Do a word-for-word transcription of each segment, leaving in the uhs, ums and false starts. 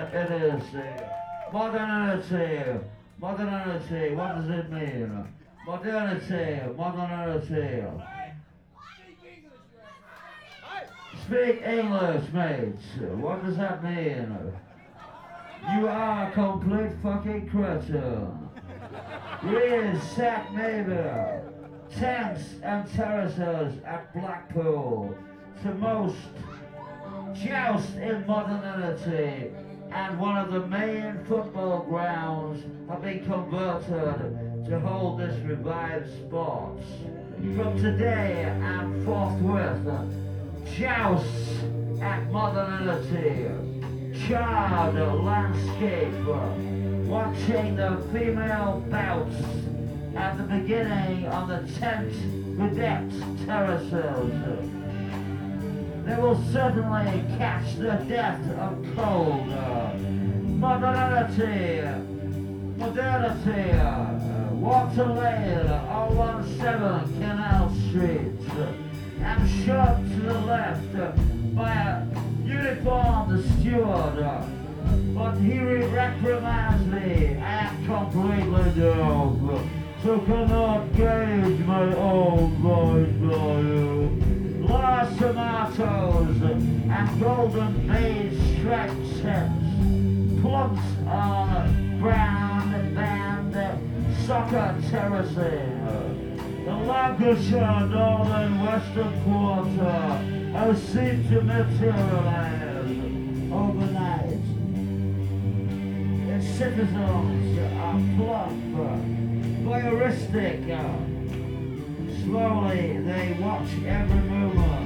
it is. Modernity. Modernity. What does it mean? Modernity. Modernity. Speak English, mates. What does that mean? You are a complete fucking cretin. Read Sack Neighbour. Tanks and terraces at Blackpool. To most joust in modernity, and one of the main football grounds have been converted to hold this revived sport. From today and forthwith, jousts at modernity, charred landscape, watching the female bouts at the beginning of the tent bedecked terraces. They will certainly catch the death of cold. Modernity, modernity, Water Lane, oh one seven Canal Street. I'm shot to the left by a uniformed steward, but he reprimands me. I am completely deaf, so cannot gauge my own voice value. Large tomatoes and golden maize striped sets, plumps on brown band soccer terracing. The Lancashire Northern Western Quarter has seemed to materialize overnight. Its citizens are plump, voyeuristic. Slowly they watch every movement.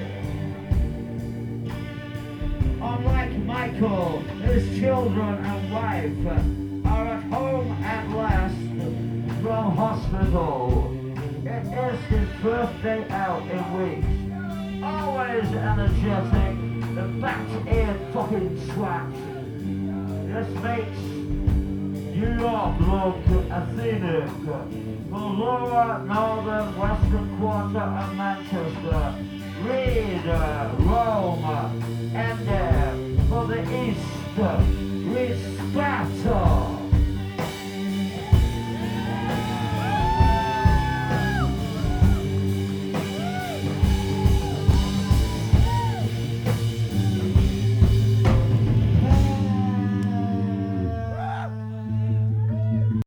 Unlike Michael, his children and wife are at home at last from hospital. It is his first day out in weeks. Always energetic, the bat-eared fucking swat. This makes New York look athenic. For lower northern western quarter of Manchester, read uh, Rome, and uh, for the east, read Sparta.